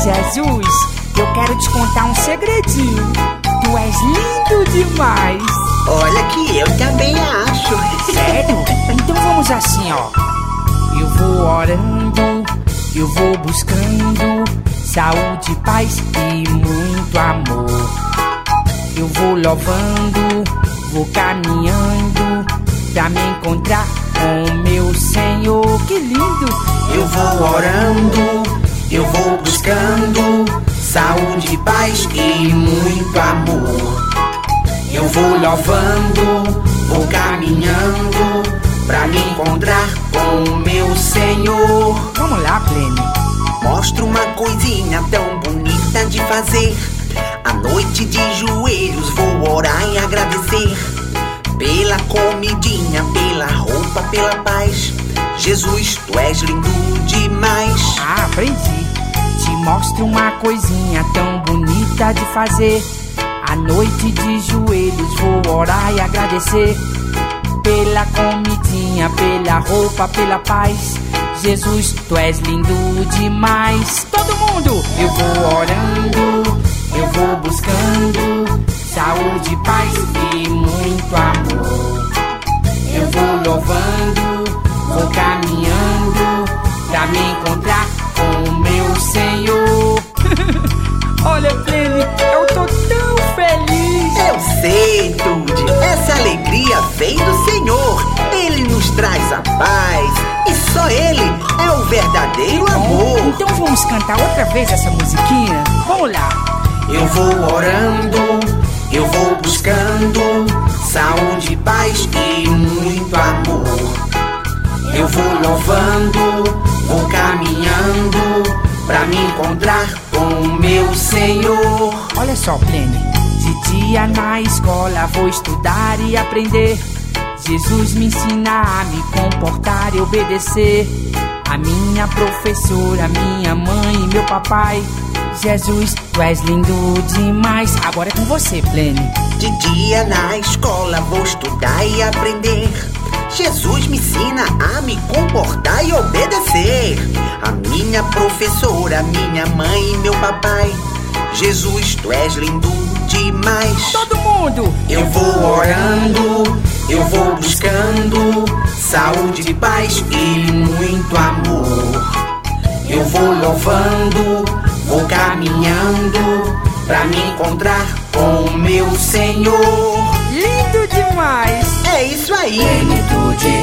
Jesus, eu quero te contar um segredinho. Tu és lindo demais. Olha que eu também acho. Sério? Então vamos assim, ó. Eu vou orando, eu vou buscando saúde, paz e muito amor. Eu vou louvando, vou caminhando pra me encontrar com meu Senhor. Que lindo! Eu vou orando, eu vou buscando saúde, paz e muito amor. Eu vou louvando, vou caminhando pra me encontrar com meu Senhor. Vamos lá, Plene. Mostra uma coisinha tão bonita de fazer. À noite de joelhos vou orar e agradecer pela comidinha, pela roupa, pela paz. Jesus, tu és lindo demais. Ah, aprendi. Te mostro uma coisinha tão bonita de fazer. À noite de joelhos vou orar e agradecer pela comidinha, pela roupa, pela paz. Jesus, tu és lindo demais. Todo mundo! Eu vou orando, eu vou buscando saúde, paz e muito amor. Eu vou louvando, vou caminhando pra me encontrar com o meu Senhor. Olha, Plene, eu tô tão feliz. Eu sei, Tude, essa alegria vem do Senhor. Ele nos traz a paz e só Ele é o verdadeiro amor. Então vamos cantar outra vez essa musiquinha? Vamos lá. Eu vou orando, eu vou buscando saúde, paz e muito amor. Eu vou louvando, vou caminhando pra me encontrar com o meu Senhor. Olha só, Plene, de dia na escola vou estudar e aprender. Jesus me ensina a me comportar e obedecer. A minha professora, minha mãe e meu papai. Jesus, tu és lindo demais. Agora é com você, Plene. De dia na escola vou estudar e aprender. Jesus me ensina a me comportar e obedecer. A minha professora, minha mãe e meu papai. Jesus, tu és lindo demais. Todo mundo! Eu vou orando, eu vou buscando saúde, paz e muito amor. Eu vou louvando, vou caminhando pra me encontrar com o meu Senhor. Lindo demais! É isso aí! Plenitude